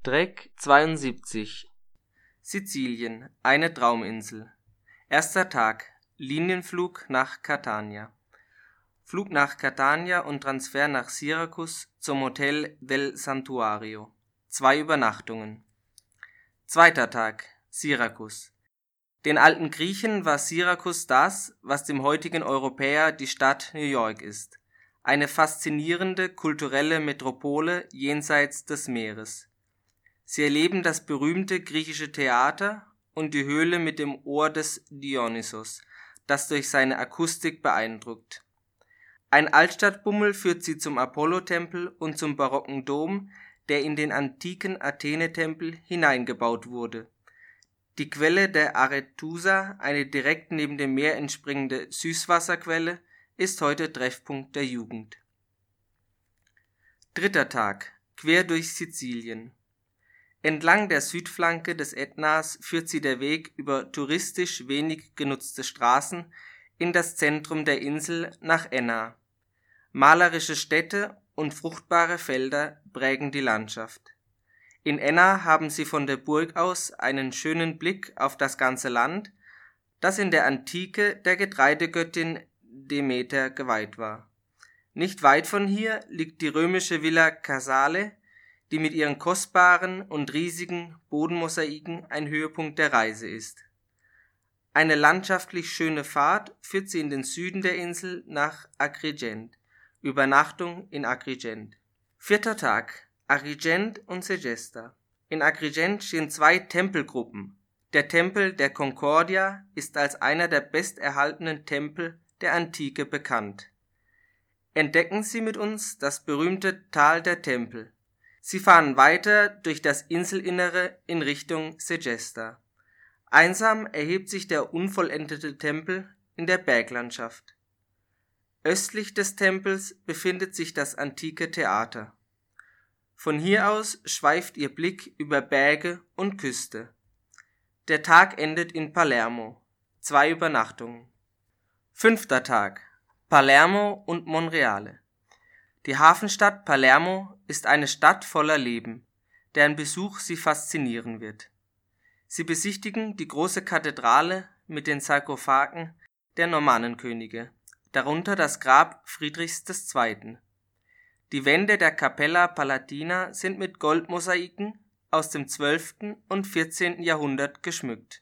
Streck 72 Sizilien, eine Trauminsel. Erster Tag, Linienflug nach Catania. Flug nach Catania und Transfer nach Syrakus zum Hotel del Santuario. 2 Übernachtungen. Zweiter Tag, Syrakus. Den alten Griechen war Syrakus das, was dem heutigen Europäer die Stadt New York ist. Eine faszinierende kulturelle Metropole jenseits des Meeres. Sie erleben das berühmte griechische Theater und die Höhle mit dem Ohr des Dionysos, das durch seine Akustik beeindruckt. Ein Altstadtbummel führt sie zum Apollotempel und zum barocken Dom, der in den antiken Athenetempel hineingebaut wurde. Die Quelle der Arethusa, eine direkt neben dem Meer entspringende Süßwasserquelle, ist heute Treffpunkt der Jugend. Dritter Tag, quer durch Sizilien. Entlang der Südflanke des Ätnas führt sie der Weg über touristisch wenig genutzte Straßen in das Zentrum der Insel nach Enna. Malerische Städte und fruchtbare Felder prägen die Landschaft. In Enna haben sie von der Burg aus einen schönen Blick auf das ganze Land, das in der Antike der Getreidegöttin Demeter geweiht war. Nicht weit von hier liegt die römische Villa Casale, die mit ihren kostbaren und riesigen Bodenmosaiken ein Höhepunkt der Reise ist. Eine landschaftlich schöne Fahrt führt sie in den Süden der Insel nach Agrigent. Übernachtung in Agrigent. Vierter Tag, Agrigent und Segesta. In Agrigent stehen 2 Tempelgruppen. Der Tempel der Concordia ist als einer der besterhaltenen Tempel der Antike bekannt. Entdecken Sie mit uns das berühmte Tal der Tempel. Sie fahren weiter durch das Inselinnere in Richtung Segesta. Einsam erhebt sich der unvollendete Tempel in der Berglandschaft. Östlich des Tempels befindet sich das antike Theater. Von hier aus schweift Ihr Blick über Berge und Küste. Der Tag endet in Palermo. 2 Übernachtungen. Fünfter Tag, Palermo und Monreale. Die Hafenstadt Palermo ist eine Stadt voller Leben, deren Besuch Sie faszinieren wird. Sie besichtigen die große Kathedrale mit den Sarkophagen der Normannenkönige, darunter das Grab Friedrichs II. Die Wände der Capella Palatina sind mit Goldmosaiken aus dem 12. und 14. Jahrhundert geschmückt.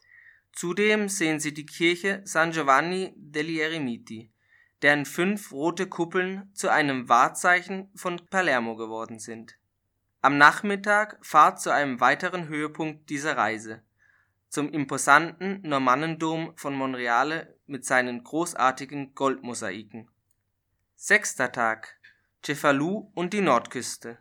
Zudem sehen Sie die Kirche San Giovanni degli Eremiti, deren 5 rote Kuppeln zu einem Wahrzeichen von Palermo geworden sind. Am Nachmittag Fahrt zu einem weiteren Höhepunkt dieser Reise, zum imposanten Normannendom von Monreale mit seinen großartigen Goldmosaiken. Sechster Tag, Cefalù und die Nordküste.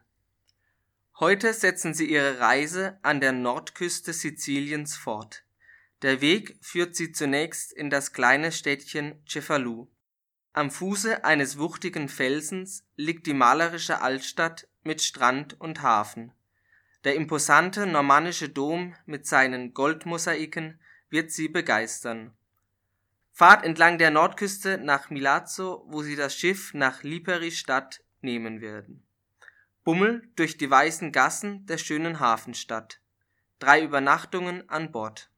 Heute setzen Sie Ihre Reise an der Nordküste Siziliens fort. Der Weg führt Sie zunächst in das kleine Städtchen Cefalù. Am Fuße eines wuchtigen Felsens liegt die malerische Altstadt mit Strand und Hafen. Der imposante normannische Dom mit seinen Goldmosaiken wird Sie begeistern. Fahrt entlang der Nordküste nach Milazzo, wo Sie das Schiff nach Lipari-Stadt nehmen werden. Bummel durch die weißen Gassen der schönen Hafenstadt. 3 Übernachtungen an Bord.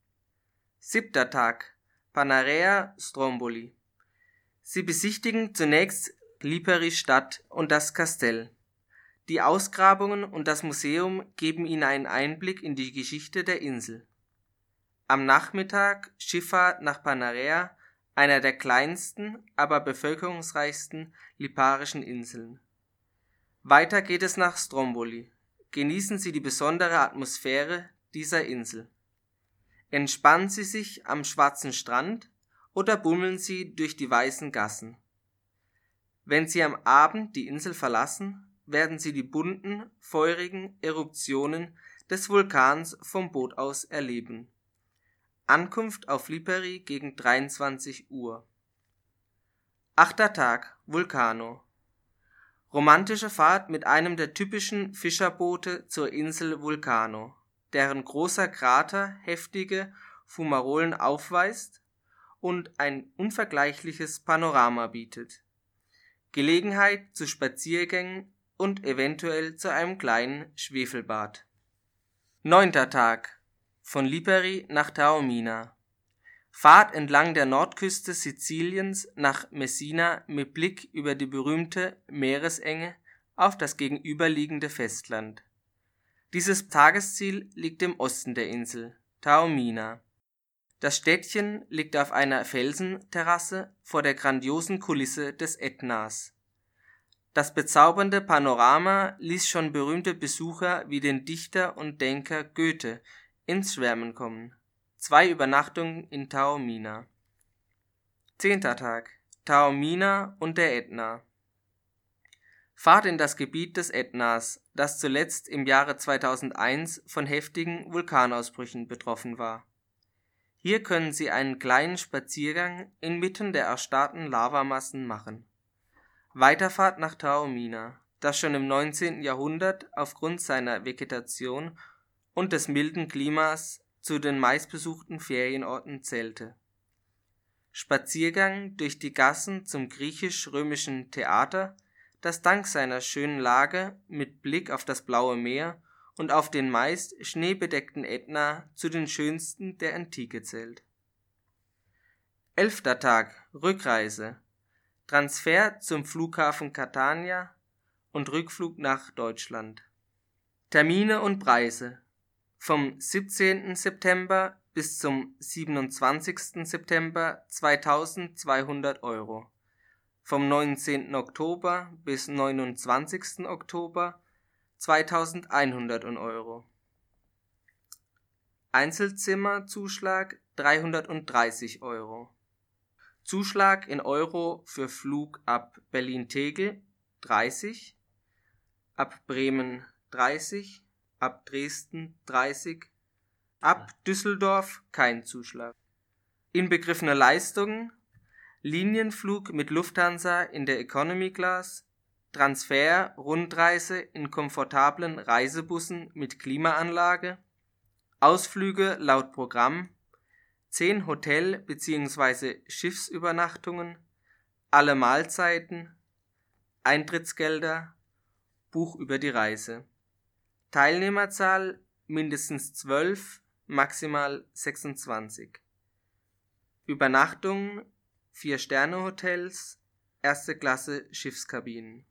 7. Tag, Panarea Stromboli. Sie besichtigen zunächst Lipari-Stadt und das Kastell. Die Ausgrabungen und das Museum geben Ihnen einen Einblick in die Geschichte der Insel. Am Nachmittag Schifffahrt nach Panarea, einer der kleinsten, aber bevölkerungsreichsten liparischen Inseln. Weiter geht es nach Stromboli. Genießen Sie die besondere Atmosphäre dieser Insel. Entspannen Sie sich am schwarzen Strand oder bummeln Sie durch die weißen Gassen. Wenn Sie am Abend die Insel verlassen, werden Sie die bunten, feurigen Eruptionen des Vulkans vom Boot aus erleben. Ankunft auf Lipari gegen 23 Uhr. 8. Tag, Vulcano. Romantische Fahrt mit einem der typischen Fischerboote zur Insel Vulcano, deren großer Krater heftige Fumarolen aufweist und ein unvergleichliches Panorama bietet. Gelegenheit zu Spaziergängen und eventuell zu einem kleinen Schwefelbad. 9. Tag. Von Lipari nach Taormina. Fahrt entlang der Nordküste Siziliens nach Messina mit Blick über die berühmte Meeresenge auf das gegenüberliegende Festland. Dieses Tagesziel liegt im Osten der Insel, Taormina. Das Städtchen liegt auf einer Felsenterrasse vor der grandiosen Kulisse des Ätnas. Das bezaubernde Panorama ließ schon berühmte Besucher wie den Dichter und Denker Goethe ins Schwärmen kommen. 2 Übernachtungen in Taormina. 10. Tag. Taormina und der Ätna. Fahrt in das Gebiet des Ätnas, das zuletzt im Jahre 2001 von heftigen Vulkanausbrüchen betroffen war. Hier können Sie einen kleinen Spaziergang inmitten der erstarrten Lavamassen machen. Weiterfahrt nach Taormina, das schon im 19. Jahrhundert aufgrund seiner Vegetation und des milden Klimas zu den meistbesuchten Ferienorten zählte. Spaziergang durch die Gassen zum griechisch-römischen Theater, das dank seiner schönen Lage mit Blick auf das blaue Meer und auf den meist schneebedeckten Ätna zu den schönsten der Antike zählt. 11. Tag. Rückreise. Transfer zum Flughafen Catania und Rückflug nach Deutschland. Termine und Preise. Vom 17. September bis zum 27. September 2.200 €. Vom 19. Oktober bis 29. Oktober 2.100 €. Einzelzimmerzuschlag 330 €. Zuschlag in Euro für Flug ab Berlin-Tegel 30, ab Bremen 30, ab Dresden 30, ab Düsseldorf kein Zuschlag. Inbegriffene Leistungen: Linienflug mit Lufthansa in der Economy Class, Transfer, Rundreise in komfortablen Reisebussen mit Klimaanlage, Ausflüge laut Programm, 10 Hotel- bzw. Schiffsübernachtungen, alle Mahlzeiten, Eintrittsgelder, Buch über die Reise. Teilnehmerzahl mindestens 12, maximal 26. Übernachtungen 4-Sterne-Hotels, 1. Klasse Schiffskabinen.